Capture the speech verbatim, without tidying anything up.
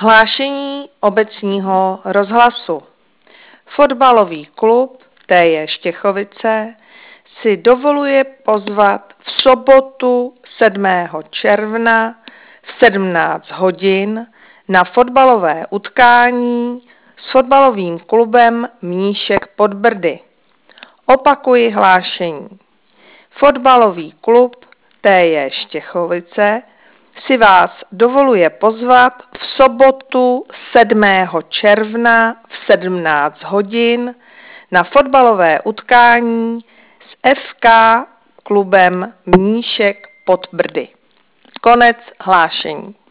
Hlášení obecního rozhlasu. Fotbalový klub T J Štěchovice si dovoluje pozvat v sobotu sedmého června v sedmnáct hodin na fotbalové utkání s fotbalovým klubem Mníšek pod Brdy. Opakuji hlášení. Fotbalový klub T J Štěchovice si vás dovoluje pozvat v sobotu sedmého června v sedmnáct hodin na fotbalové utkání s F K klubem Mníšek pod Brdy. Konec hlášení.